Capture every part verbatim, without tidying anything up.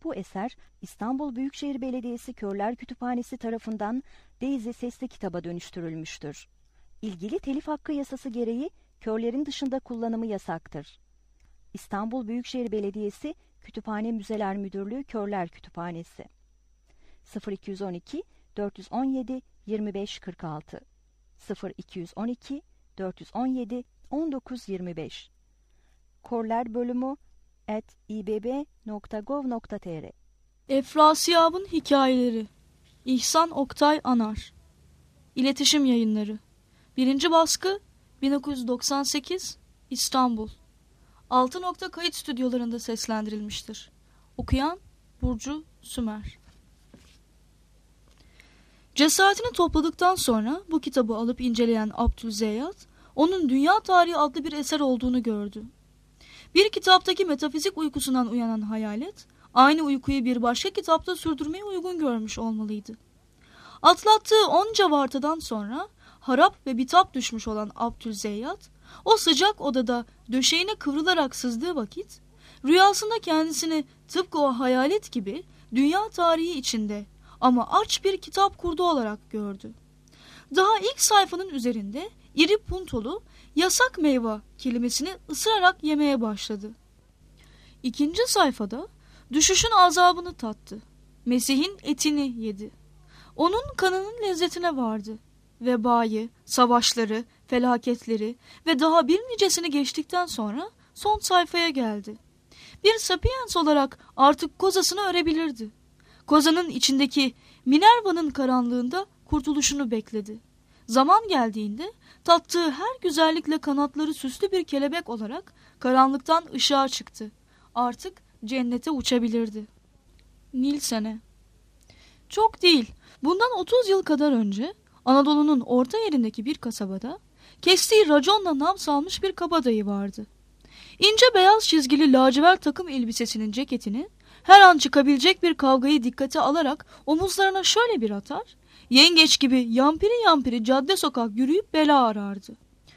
Bu eser İstanbul Büyükşehir Belediyesi Körler Kütüphanesi tarafından Daisy sesli kitaba dönüştürülmüştür. İlgili telif hakkı yasası gereği körlerin dışında kullanımı yasaktır. İstanbul Büyükşehir Belediyesi Kütüphane Müzeler Müdürlüğü Körler Kütüphanesi sıfır iki on iki dört on yedi yirmi beş kırk altı sıfır iki on iki dört on yedi on dokuz yirmi beş Körler bölümü at ibb nokta gov nokta tr Efrasiyab'ın Hikayeleri İhsan Oktay Anar İletişim Yayınları birinci baskı bin dokuz yüz doksan sekiz İstanbul altı nokta kayıt stüdyolarında seslendirilmiştir. Okuyan Burcu Sümer. Cesaretini topladıktan sonra bu kitabı alıp inceleyen Abdülzeyyat, onun Dünya Tarihi adlı bir eser olduğunu gördü. Bir kitaptaki metafizik uykusundan uyanan hayalet, aynı uykuyu bir başka kitapta sürdürmeye uygun görmüş olmalıydı. Atlattığı onca vartadan sonra harap ve bitap düşmüş olan Abdülzeyyat, o sıcak odada döşeğine kıvrılarak sızdığı vakit, rüyasında kendisini tıpkı o hayalet gibi dünya tarihi içinde ama aç bir kitap kurdu olarak gördü. Daha ilk sayfanın üzerinde iri puntolu yasak meyve kelimesini ısırarak yemeye başladı. İkinci sayfada düşüşün azabını tattı. Mesih'in etini yedi. Onun kanının lezzetine vardı. Vebayı, savaşları, felaketleri ve daha bir nicesini geçtikten sonra son sayfaya geldi. Bir sapiens olarak artık kozasını örebilirdi. Kozanın içindeki Minerva'nın karanlığında kurtuluşunu bekledi. Zaman geldiğinde tattığı her güzellikle kanatları süslü bir kelebek olarak karanlıktan ışığa çıktı. Artık cennete uçabilirdi. Nilsen'e. Çok değil, bundan otuz yıl kadar önce Anadolu'nun orta yerindeki bir kasabada kestiği raconla nam salmış bir kabadayı vardı. İnce beyaz çizgili lacivert takım elbisesinin ceketini her an çıkabilecek bir kavgayı dikkate alarak omuzlarına şöyle bir atar, yengeç gibi yampiri yampiri cadde sokak yürüyüp bela arardı.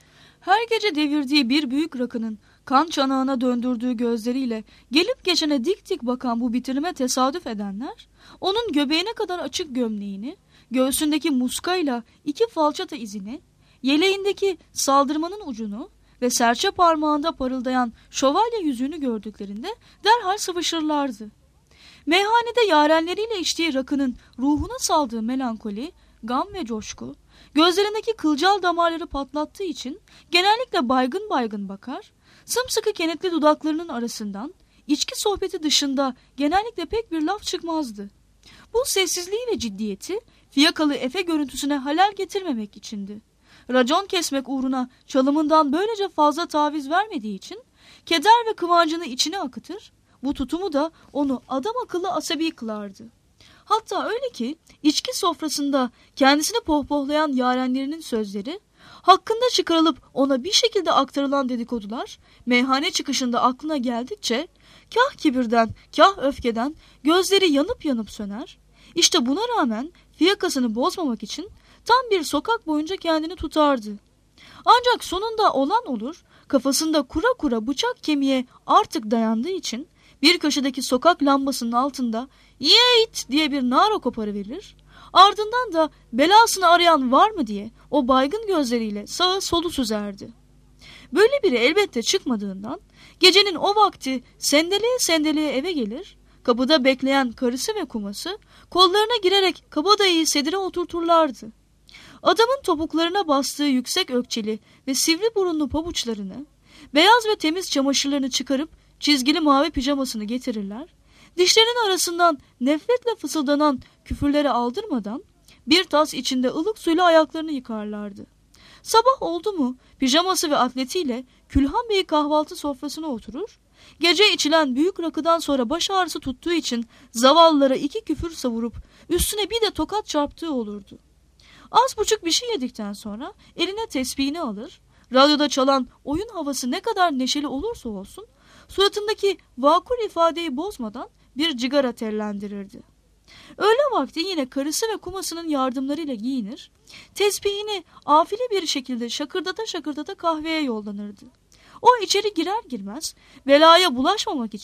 Her gece devirdiği bir büyük rakının kan çanağına döndürdüğü gözleriyle gelip geçene dik dik bakan bu bitirime tesadüf edenler, onun göbeğine kadar açık gömleğini, göğsündeki muskayla iki falçata izini, yeleğindeki saldırmanın ucunu ve serçe parmağında parıldayan şövalye yüzüğünü gördüklerinde derhal sıvışırlardı. Meyhanede yarenleriyle içtiği rakının ruhuna saldığı melankoli, gam ve coşku, gözlerindeki kılcal damarları patlattığı için genellikle baygın baygın bakar, sımsıkı kenetli dudaklarının arasından içki sohbeti dışında genellikle pek bir laf çıkmazdı. Bu sessizliği ve ciddiyeti fiyakalı Efe görüntüsüne halel getirmemek içindi. Racon kesmek uğruna çalımından böylece fazla taviz vermediği için keder ve kıvancını içine akıtır, bu tutumu da onu adam akıllı asabi kılardı. Hatta öyle ki içki sofrasında kendisini pohpohlayan yarenlerinin sözleri, hakkında çıkarılıp ona bir şekilde aktarılan dedikodular, meyhane çıkışında aklına geldikçe kah kibirden kah öfkeden gözleri yanıp yanıp söner. İşte buna rağmen fiyakasını bozmamak için tam bir sokak boyunca kendini tutardı. Ancak sonunda olan olur, kafasında kura kura bıçak kemiğe artık dayandığı için bir köşedeki sokak lambasının altında "Yeit!" diye bir nara koparıverir. Ardından da belasını arayan var mı diye o baygın gözleriyle sağa solu süzerdi. Böyle biri elbette çıkmadığından gecenin o vakti sendeleye sendeleye eve gelir, kapıda bekleyen karısı ve kuması kollarına girerek kabadayıyı sedire oturturlardı. Adamın topuklarına bastığı yüksek ökçeli ve sivri burunlu pabuçlarını, beyaz ve temiz çamaşırlarını çıkarıp çizgili mavi pijamasını getirirler, dişlerinin arasından nefretle fısıldanan küfürleri aldırmadan bir tas içinde ılık suyla ayaklarını yıkarlardı. Sabah oldu mu pijaması ve atletiyle Külhan Bey kahvaltı sofrasına oturur, gece içilen büyük rakıdan sonra baş ağrısı tuttuğu için zavallılara iki küfür savurup üstüne bir de tokat çarptığı olurdu. Az buçuk bir şey yedikten sonra eline tesbihini alır, radyoda çalan oyun havası ne kadar neşeli olursa olsun suratındaki vakur ifadeyi bozmadan bir cigara tellendirirdi. Öğle vakti yine karısı ve kumasının yardımlarıyla giyinir, tesbihini afili bir şekilde şakırdata şakırdata kahveye yollanırdı. O içeri girer girmez belaya bulaşmamak için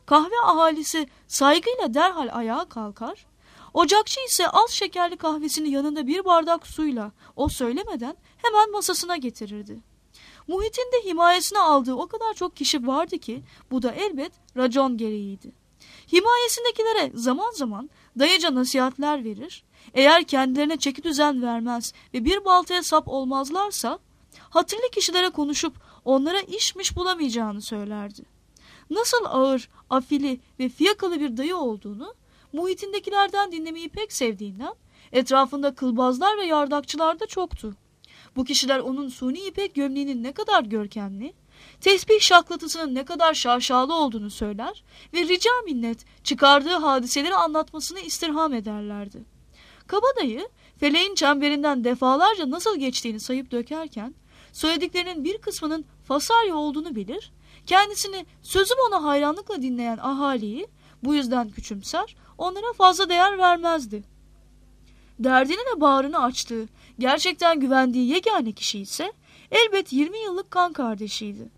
Kahve ahalisi saygıyla derhal ayağa kalkar, ocakçı ise az şekerli kahvesini yanında bir bardak suyla o söylemeden hemen masasına getirirdi. Muhit'in de himayesine aldığı o kadar çok kişi vardı ki bu da elbet racon gereğiydi. Himayesindekilere zaman zaman dayıca nasihatler verir, eğer kendilerine çeki düzen vermez ve bir baltaya sap olmazlarsa hatırlı kişilere konuşup onlara işmiş bulamayacağını söylerdi. Nasıl ağır, afili ve fiyakalı bir dayı olduğunu muhitindekilerden dinlemeyi pek sevdiğinden etrafında kılbazlar ve yardakçılar da çoktu. Bu kişiler onun suni ipek gömleğinin ne kadar görkemli, tesbih şaklatısının ne kadar şaşalı olduğunu söyler ve rica minnet çıkardığı hadiseleri anlatmasını istirham ederlerdi. Kabadayı feleğin çemberinden defalarca nasıl geçtiğini sayıp dökerken söylediklerinin bir kısmının Fasarya olduğunu bilir, kendisini sözüm ona hayranlıkla dinleyen ahaliyi bu yüzden küçümser, onlara fazla değer vermezdi. Derdini ve bağrını açtığı, gerçekten güvendiği yegane kişi ise elbet yirmi yıllık kan kardeşiydi.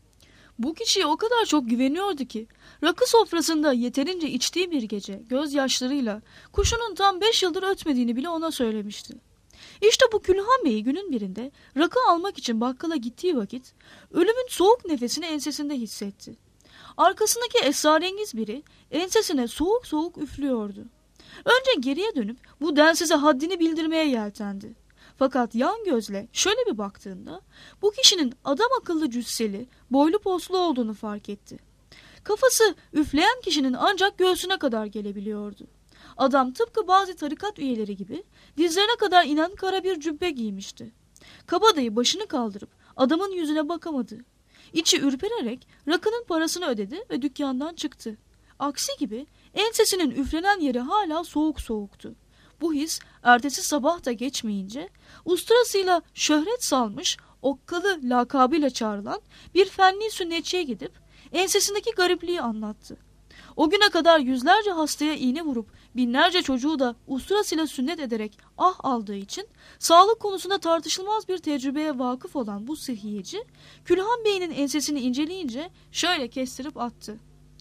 Bu kişiye o kadar çok güveniyordu ki rakı sofrasında yeterince içtiği bir gece gözyaşlarıyla kuşunun tam beş yıldır ötmediğini bile ona söylemişti. İşte bu Külhan Bey günün birinde rakı almak için bakkala gittiği vakit ölümün soğuk nefesini ensesinde hissetti. Arkasındaki esrarengiz biri ensesine soğuk soğuk üflüyordu. Önce geriye dönüp bu densize haddini bildirmeye yeltendi. Fakat yan gözle şöyle bir baktığında bu kişinin adam akıllı cüsseli, boylu poslu olduğunu fark etti. Kafası üfleyen kişinin ancak göğsüne kadar gelebiliyordu. Adam tıpkı bazı tarikat üyeleri gibi dizlerine kadar inen kara bir cübbe giymişti. Kabadayı başını kaldırıp adamın yüzüne bakamadı. İçi ürpererek rakının parasını ödedi ve dükkandan çıktı. Aksi gibi ensesinin üflenen yeri hala soğuk soğuktu. Bu his ertesi sabah da geçmeyince usturasıyla şöhret salmış okkalı lakabıyla çağrılan bir fenli sünnetçiye gidip ensesindeki garipliği anlattı. O güne kadar yüzlerce hastaya iğne vurup binlerce çocuğu da usturasıyla sünnet ederek ah aldığı için sağlık konusunda tartışılmaz bir tecrübeye vakıf olan bu sıhhiyeci Külhan Bey'in ensesini inceleyince şöyle kestirip attı.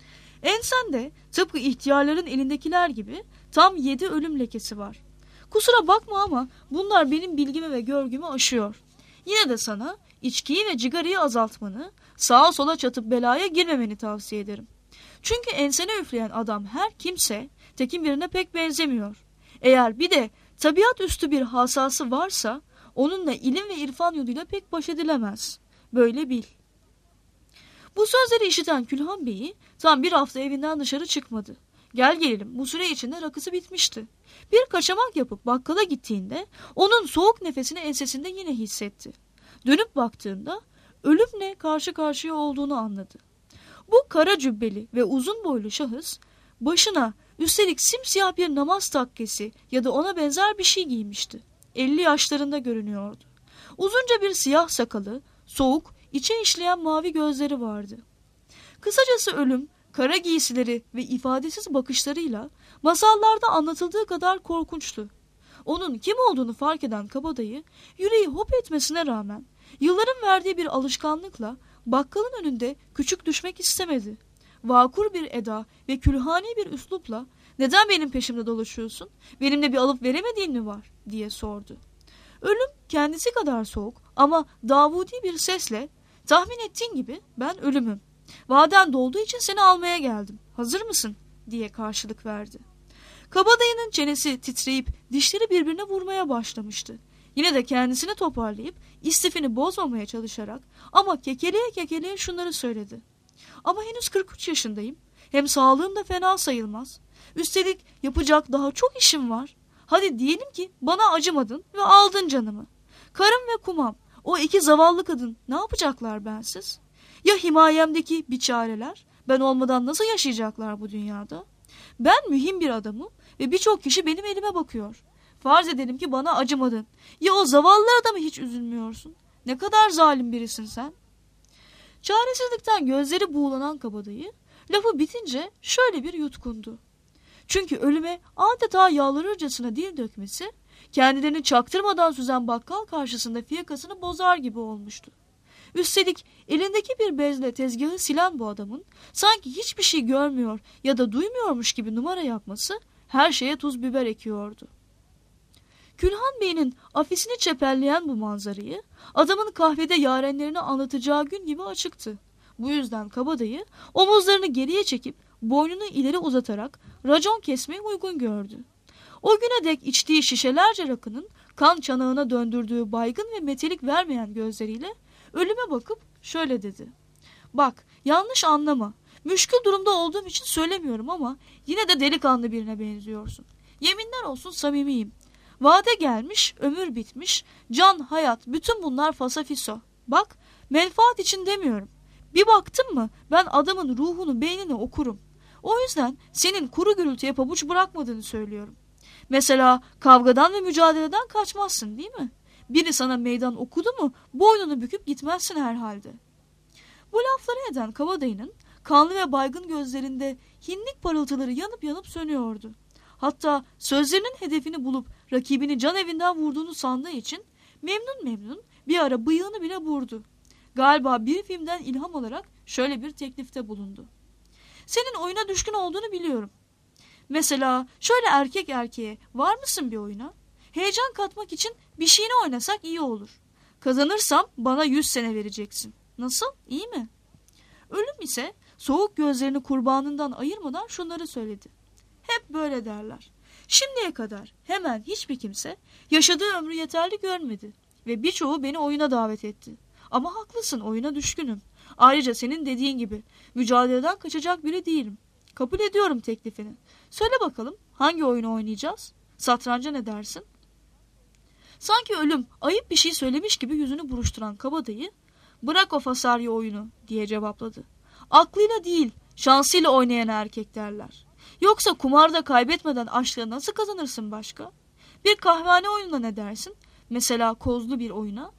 Ensende tıpkı ihtiyarların elindekiler gibi tam yedi ölüm lekesi var. Kusura bakma ama bunlar benim bilgimi ve görgümü aşıyor. Yine de sana içkiyi ve cigarayı azaltmanı, sağa sola çatıp belaya girmemeni tavsiye ederim. Çünkü ensene üfleyen adam her kimse tekin birine pek benzemiyor. Eğer bir de tabiat üstü bir hasası varsa onunla ilim ve irfan yoluyla pek baş edilemez. Böyle bil. Bu sözleri işiten Külhan Bey'i tam bir hafta evinden dışarı çıkmadı. Gel gelelim bu süre içinde rakısı bitmişti. Bir kaçamak yapıp bakkala gittiğinde onun soğuk nefesini ensesinde yine hissetti. Dönüp baktığında ölümle karşı karşıya olduğunu anladı. Bu kara cübbeli ve uzun boylu şahıs başına üstelik simsiyah bir namaz takkesi ya da ona benzer bir şey giymişti. elli yaşlarında görünüyordu. Uzunca bir siyah sakalı, soğuk, içe işleyen mavi gözleri vardı. Kısacası ölüm, kara giysileri ve ifadesiz bakışlarıyla masallarda anlatıldığı kadar korkunçtu. Onun kim olduğunu fark eden kabadayı yüreği hop etmesine rağmen yılların verdiği bir alışkanlıkla bakkalın önünde küçük düşmek istemedi. Vakur bir eda ve külhani bir üslupla neden benim peşimde dolaşıyorsun, benimle bir alıp veremediğin mi var diye sordu. Ölüm kendisi kadar soğuk ama Davudi bir sesle tahmin ettiğin gibi ben ölümüm. Vaden dolduğu için seni almaya geldim. Hazır mısın? Diye karşılık verdi. Kabadayının çenesi titreyip dişleri birbirine vurmaya başlamıştı. Yine de kendisini toparlayıp istifini bozmamaya çalışarak ama kekeleye kekeleye şunları söyledi. Ama henüz kırk üç yaşındayım. Hem sağlığım da fena sayılmaz. Üstelik yapacak daha çok işim var. Hadi diyelim ki bana acımadın ve aldın canımı. Karım ve kumam, o iki zavallı kadın ne yapacaklar bensiz? Ya himayemdeki biçareler, ben olmadan nasıl yaşayacaklar bu dünyada? Ben mühim bir adamım ve birçok kişi benim elime bakıyor. Farz edelim ki bana acımadın. Ya o zavallılara da mı hiç üzülmüyorsun? Ne kadar zalim birisin sen? Çaresizlikten gözleri buğulanan kabadayı, lafı bitince şöyle bir yutkundu. Çünkü ölüme adeta yalvarırcasına dil dökmesi, kendilerini çaktırmadan süzen bakkal karşısında fiyakasını bozar gibi olmuştu. Üstelik elindeki bir bezle tezgahı silen bu adamın sanki hiçbir şey görmüyor ya da duymuyormuş gibi numara yapması her şeye tuz biber ekiyordu. Külhan Bey'in afisini çeperleyen bu manzarayı adamın kahvede yarenlerini anlatacağı gün gibi açıktı. Bu yüzden kabadayı omuzlarını geriye çekip boynunu ileri uzatarak racon kesmeyi uygun gördü. O güne dek içtiği şişelerce rakının kan çanağına döndürdüğü baygın ve metelik vermeyen gözleriyle ölüme bakıp şöyle dedi. Bak, yanlış anlama. Müşkül durumda olduğum için söylemiyorum ama yine de delikanlı birine benziyorsun. Yeminler olsun samimiyim. Vade gelmiş, ömür bitmiş, can, hayat, bütün bunlar fasafiso. Bak, menfaat için demiyorum. Bir baktım mı ben adamın ruhunu, beynini okurum. O yüzden senin kuru gürültüye pabuç bırakmadığını söylüyorum. Mesela kavgadan ve mücadeleden kaçmazsın değil mi? Biri sana meydan okudu mu boynunu büküp gitmezsin herhalde. Bu lafları eden kabadayının kanlı ve baygın gözlerinde hinlik parıltıları yanıp yanıp sönüyordu. Hatta sözlerinin hedefini bulup rakibini can evinden vurduğunu sandığı için memnun memnun bir ara bıyığını bile burdu. Galiba bir filmden ilham alarak şöyle bir teklifte bulundu. Senin oyuna düşkün olduğunu biliyorum. Mesela şöyle erkek erkeğe var mısın bir oyuna? Heyecan katmak için bir şeyini oynasak iyi olur. Kazanırsam bana yüz sene vereceksin. Nasıl? İyi mi? Ölüm ise soğuk gözlerini kurbanından ayırmadan şunları söyledi. Hep böyle derler. Şimdiye kadar hemen hiçbir kimse yaşadığı ömrü yeterli görmedi ve birçoğu beni oyuna davet etti. Ama haklısın, oyuna düşkünüm. Ayrıca senin dediğin gibi mücadeleden kaçacak biri değilim. Kabul ediyorum teklifini. Söyle bakalım hangi oyunu oynayacağız? Satranca ne dersin? Sanki ölüm ayıp bir şey söylemiş gibi yüzünü buruşturan kabadayı bırak o fasarya oyunu diye cevapladı. Aklıyla değil şansıyla oynayan erkek derler. Yoksa kumarda kaybetmeden aşkı nasıl kazanırsın başka? Bir kahvehane oyununa ne dersin? Mesela kozlu bir oyuna.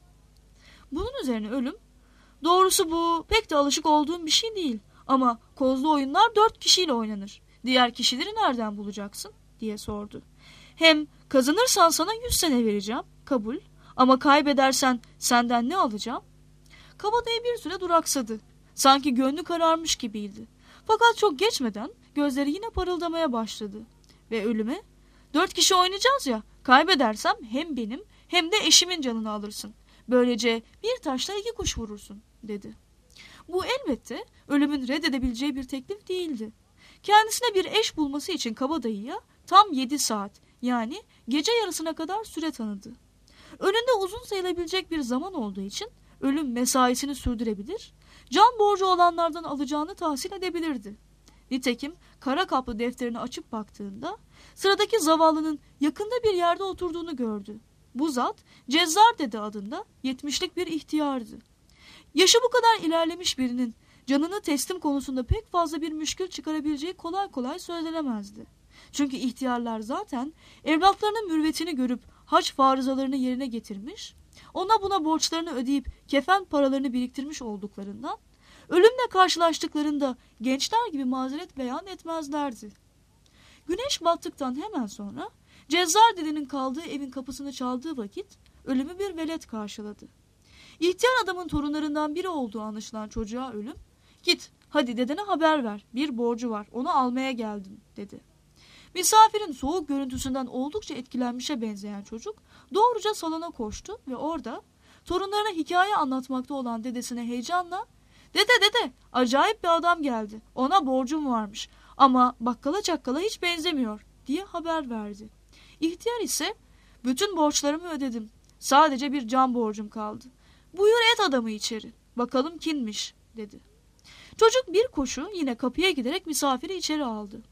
Bunun üzerine ölüm, doğrusu bu pek de alışık olduğum bir şey değil. Ama kozlu oyunlar dört kişiyle oynanır. Diğer kişileri nereden bulacaksın? Diye sordu. Hem kazanırsan sana yüz sene vereceğim. Kabul. Ama kaybedersen senden ne alacağım? Kabadayı bir süre duraksadı. Sanki gönlü kararmış gibiydi. Fakat çok geçmeden gözleri yine parıldamaya başladı. Ve ölüme, dört kişi oynayacağız ya, kaybedersem hem benim hem de eşimin canını alırsın. Böylece bir taşla iki kuş vurursun, dedi. Bu elbette ölümün reddedebileceği bir teklif değildi. Kendisine bir eş bulması için kabadayıya tam yedi saat, yani gece yarısına kadar süre tanıdı. Önünde uzun sayılabilecek bir zaman olduğu için ölüm mesaisini sürdürebilir, can borcu olanlardan alacağını tahsil edebilirdi. Nitekim kara kaplı defterini açıp baktığında sıradaki zavallının yakında bir yerde oturduğunu gördü. Bu zat Cezzar Dede adında yetmişlik bir ihtiyardı. Yaşı bu kadar ilerlemiş birinin canını teslim konusunda pek fazla bir müşkül çıkarabileceği kolay kolay söylenemezdi. Çünkü ihtiyarlar zaten evlatlarının mürvetini görüp hac farızalarını yerine getirmiş, ona buna borçlarını ödeyip kefen paralarını biriktirmiş olduklarından ölümle karşılaştıklarında gençler gibi mazeret beyan etmezlerdi. Güneş battıktan hemen sonra Cezzar Dede'nin kaldığı evin kapısını çaldığı vakit ölümü bir velet karşıladı. İhtiyar adamın torunlarından biri olduğu anlaşılan çocuğa ölüm, "Git, hadi dedene haber ver, bir borcu var, onu almaya geldim," dedi. Misafirin soğuk görüntüsünden oldukça etkilenmişe benzeyen çocuk doğruca salona koştu ve orada torunlarına hikaye anlatmakta olan dedesine heyecanla, "Dede dede, acayip bir adam geldi, ona borcum varmış ama bakkala çakkala hiç benzemiyor," diye haber verdi. İhtiyar ise, "Bütün borçlarımı ödedim, sadece bir can borcum kaldı. Buyur et adamı içeri, bakalım kimmiş," dedi. Çocuk bir koşu yine kapıya giderek misafiri içeri aldı.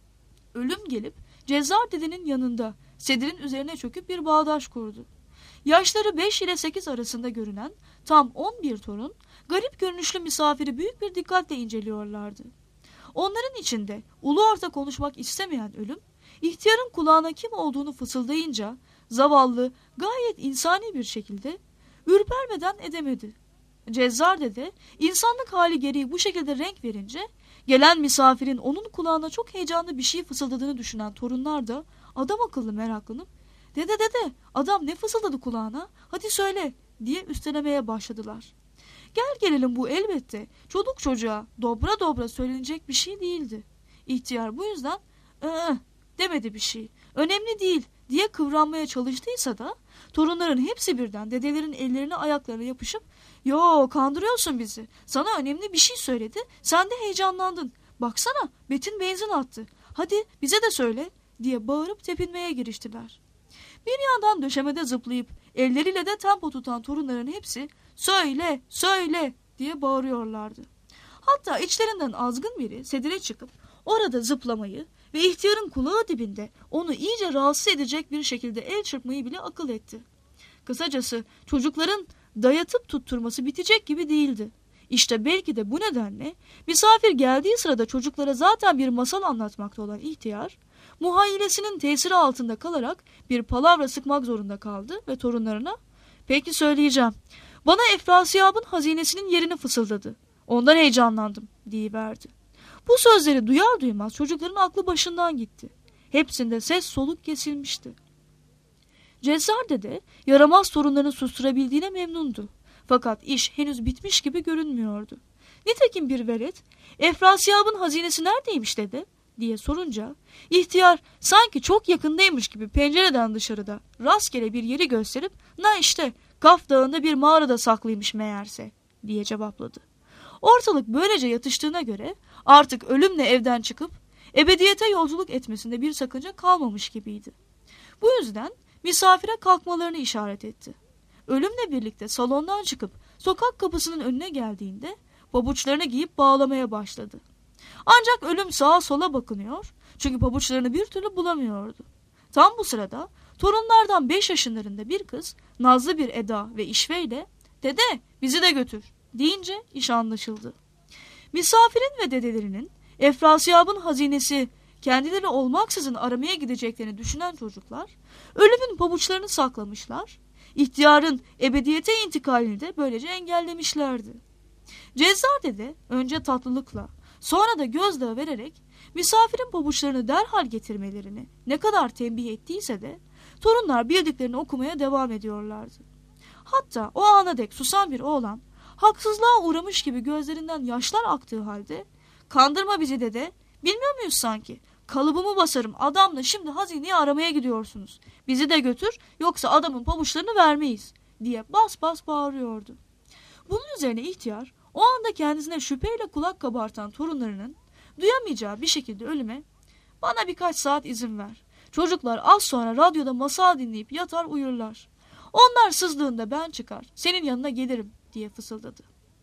Ölüm gelip Cezzar Dede'nin yanında sedirin üzerine çöküp bir bağdaş kurdu. Yaşları beş ile sekiz arasında görünen tam on bir torun garip görünüşlü misafiri büyük bir dikkatle inceliyorlardı. Onların içinde ulu orta konuşmak istemeyen ölüm, ihtiyarın kulağına kim olduğunu fısıldayınca zavallı gayet insani bir şekilde ürpermeden edemedi. Cezzar Dede insanlık hali gereği bu şekilde renk verince gelen misafirin onun kulağına çok heyecanlı bir şey fısıldadığını düşünen torunlar da adam akıllı meraklanıp "Dede dede, adam ne fısıldadı kulağına, hadi söyle," diye üstelemeye başladılar. Gel gelelim bu elbette çoluk çocuğa dobra dobra söylenecek bir şey değildi. İhtiyar bu yüzden ıı, demedi bir şey. Önemli değil diye kıvranmaya çalıştıysa da torunların hepsi birden dedelerin ellerine ayaklarına yapışıp yo kandırıyorsun bizi. Sana önemli bir şey söyledi. Sen de heyecanlandın. Baksana Betin benzin attı. Hadi bize de söyle diye bağırıp tepinmeye giriştiler. Bir yandan döşemede zıplayıp elleriyle de tempo tutan torunların hepsi söyle söyle diye bağırıyorlardı. Hatta içlerinden azgın biri sedire çıkıp orada zıplamayı ve ihtiyarın kulağı dibinde onu iyice rahatsız edecek bir şekilde el çırpmayı bile akıl etti. Kısacası çocukların dayatıp tutturması bitecek gibi değildi. İşte belki de bu nedenle misafir geldiği sırada çocuklara zaten bir masal anlatmakta olan ihtiyar, muhayyilesinin tesiri altında kalarak bir palavra sıkmak zorunda kaldı ve torunlarına "Peki söyleyeceğim. Bana Efrasiyab'ın hazinesinin yerini fısıldadı. Ondan heyecanlandım" diyiverdi. Bu sözleri duyar duymaz çocukların aklı başından gitti. Hepsinde ses soluk kesilmişti. Cezzar dede yaramaz torunlarını susturabildiğine memnundu. Fakat iş henüz bitmiş gibi görünmüyordu. Nitekim bir velet "Efrasiyab'ın hazinesi neredeymiş dede?" diye sorunca ihtiyar sanki çok yakındaymış gibi pencereden dışarıda rastgele bir yeri gösterip "Na işte Kaf Dağı'nda bir mağarada saklıymış meğerse" diye cevapladı. Ortalık böylece yatıştığına göre artık ölümle evden çıkıp ebediyete yolculuk etmesinde bir sakınca kalmamış gibiydi. Bu yüzden misafire kalkmalarını işaret etti. Ölümle birlikte salondan çıkıp sokak kapısının önüne geldiğinde pabuçlarını giyip bağlamaya başladı. Ancak ölüm sağa sola bakınıyor çünkü pabuçlarını bir türlü bulamıyordu. Tam bu sırada torunlardan beş yaşlarında bir kız nazlı bir eda ve işveyle "Dede bizi de götür" deyince iş anlaşıldı. Misafirin ve dedelerinin Efrasiyab'ın hazinesi kendileri olmaksızın aramaya gideceklerini düşünen çocuklar ölümün pabuçlarını saklamışlar, ihtiyarın ebediyete intikalini de böylece engellemişlerdi. Cezzar dede önce tatlılıkla sonra da gözdağı vererek misafirin pabuçlarını derhal getirmelerini ne kadar tembih ettiyse de torunlar bildiklerini okumaya devam ediyorlardı. Hatta o ana dek susan bir oğlan haksızlığa uğramış gibi gözlerinden yaşlar aktığı halde "Kandırma bizi dede, bilmiyor muyuz sanki? Kalıbımı basarım adamla şimdi hazineyi aramaya gidiyorsunuz. Bizi de götür yoksa adamın pabuçlarını vermeyiz" diye bas bas bağırıyordu. Bunun üzerine ihtiyar o anda kendisine şüpheyle kulak kabartan torunlarının duyamayacağı bir şekilde ölüme "Bana birkaç saat izin ver. Çocuklar az sonra radyoda masal dinleyip yatar uyurlar. Onlar sızdığında ben çıkar senin yanına gelirim" diye fısıldadı.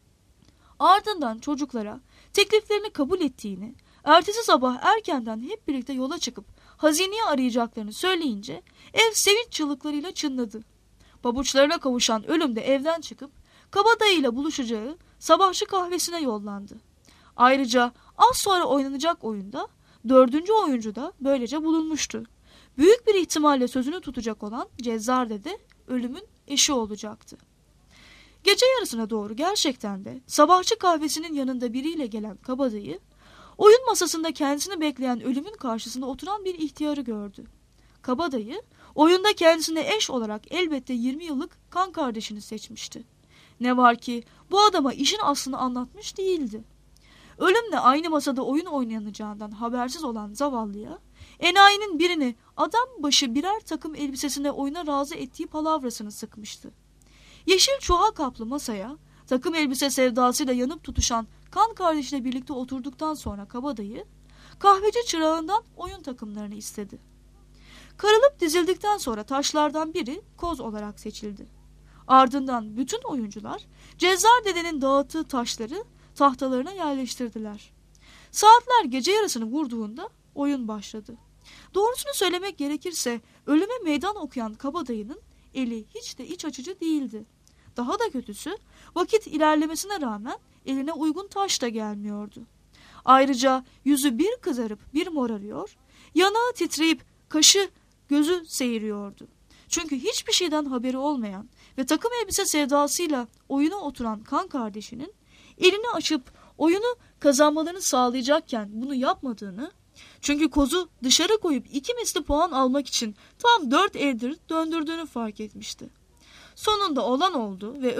Ardından çocuklara tekliflerini kabul ettiğini, ertesi sabah erkenden hep birlikte yola çıkıp hazineyi arayacaklarını söyleyince ev sevinç çığlıklarıyla çınladı. Pabuçlarına kavuşan ölüm de evden çıkıp kabadayıyla buluşacağı sabahçı kahvesine yollandı. Ayrıca az sonra oynanacak oyunda dördüncü oyuncu da böylece bulunmuştu. Büyük bir ihtimalle sözünü tutacak olan Cezzar dede ölümün eşi olacaktı. Gece yarısına doğru gerçekten de sabahçı kahvesinin yanında biriyle gelen kabadayı, oyun masasında kendisini bekleyen ölümün karşısında oturan bir ihtiyarı gördü. Kabadayı, oyunda kendisine eş olarak elbette yirmi yıllık kan kardeşini seçmişti. Ne var ki bu adama işin aslını anlatmış değildi. Ölümle aynı masada oyun oynanacağından habersiz olan zavallıya, enayinin birini adam başı birer takım elbisesine oyuna razı ettiği palavrasını sıkmıştı. Yeşil çuha kaplı masaya takım elbise sevdasıyla yanıp tutuşan kan kardeşiyle birlikte oturduktan sonra kabadayı kahveci çırağından oyun takımlarını istedi. Karılıp dizildikten sonra taşlardan biri koz olarak seçildi. Ardından bütün oyuncular Cezzar dedenin dağıttığı taşları tahtalarına yerleştirdiler. Saatler gece yarısını vurduğunda oyun başladı. Doğrusunu söylemek gerekirse ölüme meydan okuyan kabadayının eli hiç de iç açıcı değildi. Daha da kötüsü vakit ilerlemesine rağmen eline uygun taş da gelmiyordu. Ayrıca yüzü bir kızarıp bir morarıyor, yanağı titreyip kaşı gözü seyiriyordu. Çünkü hiçbir şeyden haberi olmayan ve takım elbise sevdasıyla oyuna oturan kan kardeşinin elini açıp oyunu kazanmalarını sağlayacakken bunu yapmadığını, çünkü kozu dışarı koyup iki misli puan almak için tam dört eldir döndürdüğünü fark etmişti. Sonunda olan oldu ve ölüm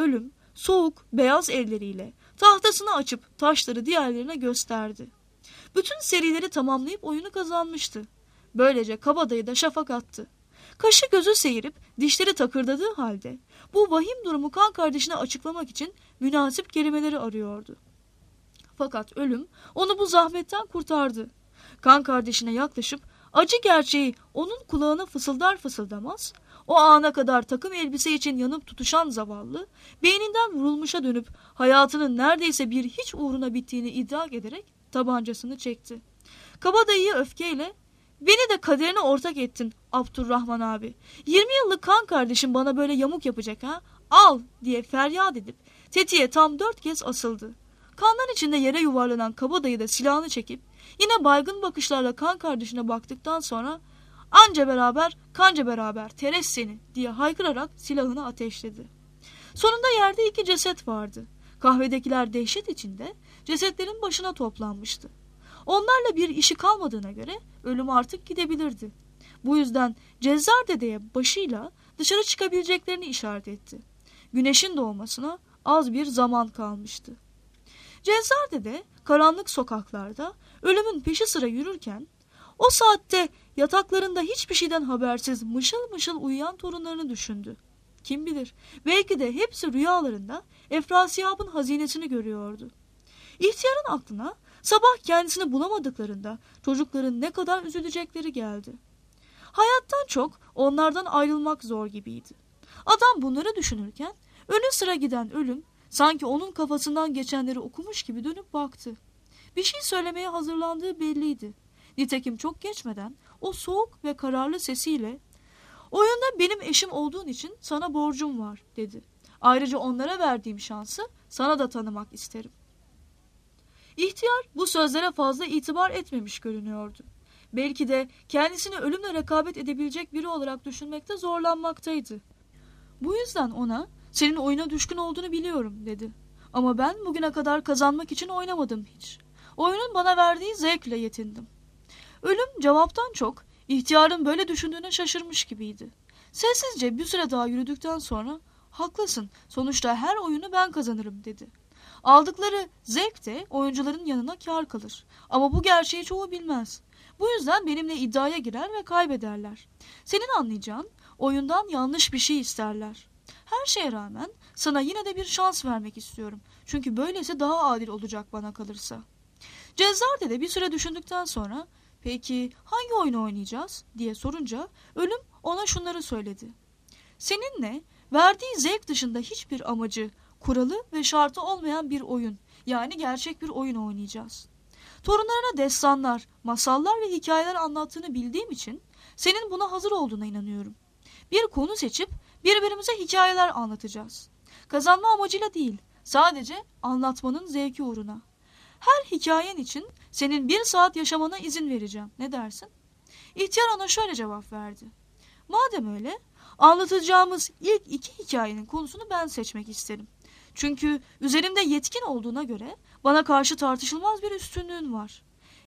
soğuk, beyaz elleriyle tahtasını açıp taşları diğerlerine gösterdi. Bütün serileri tamamlayıp oyunu kazanmıştı. Böylece kabadayı da şafak attı. Kaşı gözü seyirip dişleri takırdadığı halde bu vahim durumu kan kardeşine açıklamak için münasip kelimeleri arıyordu. Fakat ölüm onu bu zahmetten kurtardı. Kan kardeşine yaklaşıp acı gerçeği onun kulağına fısıldar fısıldamaz, o ana kadar takım elbise için yanıp tutuşan zavallı, beyninden vurulmuşa dönüp hayatının neredeyse bir hiç uğruna bittiğini iddia ederek tabancasını çekti. Kabadayıyı öfkeyle, "Beni de kaderine ortak ettin Abdurrahman abi. yirmi yıllık kan kardeşim bana böyle yamuk yapacak ha? Al!" diye feryat edip tetiğe tam dört kez asıldı. Kanlar içinde yere yuvarlanan kabadayı da silahını çekip yine baygın bakışlarla kan kardeşine baktıktan sonra "Anca beraber, kanca beraber, teres seni!" diye haykırarak silahını ateşledi. Sonunda yerde iki ceset vardı. Kahvedekiler dehşet içinde cesetlerin başına toplanmıştı. Onlarla bir işi kalmadığına göre ölüm artık gidebilirdi. Bu yüzden Cezzar dedeye başıyla dışarı çıkabileceklerini işaret etti. Güneşin doğmasına az bir zaman kalmıştı. Cezzar dede karanlık sokaklarda ölümün peşi sıra yürürken o saatte yataklarında hiçbir şeyden habersiz mışıl mışıl uyuyan torunlarını düşündü. Kim bilir, belki de hepsi rüyalarında Efrasiyab'ın hazinesini görüyordu. İhtiyarın aklına sabah kendisini bulamadıklarında çocukların ne kadar üzülecekleri geldi. Hayattan çok onlardan ayrılmak zor gibiydi. Adam bunları düşünürken önü sıra giden ölüm sanki onun kafasından geçenleri okumuş gibi dönüp baktı. Bir şey söylemeye hazırlandığı belliydi. Nitekim çok geçmeden o soğuk ve kararlı sesiyle "Oyunda benim eşim olduğun için sana borcum var," dedi. "Ayrıca onlara verdiğim şansı sana da tanımak isterim." İhtiyar bu sözlere fazla itibar etmemiş görünüyordu. Belki de kendisini ölümle rekabet edebilecek biri olarak düşünmekte zorlanmaktaydı. Bu yüzden ona "Senin oyuna düşkün olduğunu biliyorum," dedi. "Ama ben bugüne kadar kazanmak için oynamadım hiç. Oyunun bana verdiği zevkle yetindim." Ölüm cevaptan çok ihtiyarın böyle düşündüğüne şaşırmış gibiydi. Sessizce bir süre daha yürüdükten sonra "Haklısın, sonuçta her oyunu ben kazanırım," dedi. Aldıkları zevk de oyuncuların yanına kâr kalır. Ama bu gerçeği çoğu bilmez. Bu yüzden benimle iddiaya girer ve kaybederler. Senin anlayacağın, oyundan yanlış bir şey isterler. Her şeye rağmen sana yine de bir şans vermek istiyorum. Çünkü böylesi daha adil olacak bana kalırsa. Cezzar dede bir süre düşündükten sonra "Peki hangi oyunu oynayacağız?" diye sorunca ölüm ona şunları söyledi. "Seninle verdiği zevk dışında hiçbir amacı, kuralı ve şartı olmayan bir oyun, yani gerçek bir oyun oynayacağız. Torunlarına destanlar, masallar ve hikayeler anlattığını bildiğim için senin buna hazır olduğuna inanıyorum. Bir konu seçip birbirimize hikayeler anlatacağız. Kazanma amacıyla değil, sadece anlatmanın zevki uğruna. Her hikayen için senin bir saat yaşamana izin vereceğim. Ne dersin?" İhtiyar ona şöyle cevap verdi. "Madem öyle, anlatacağımız ilk iki hikayenin konusunu ben seçmek isterim. Çünkü üzerimde yetkin olduğuna göre bana karşı tartışılmaz bir üstünlüğün var.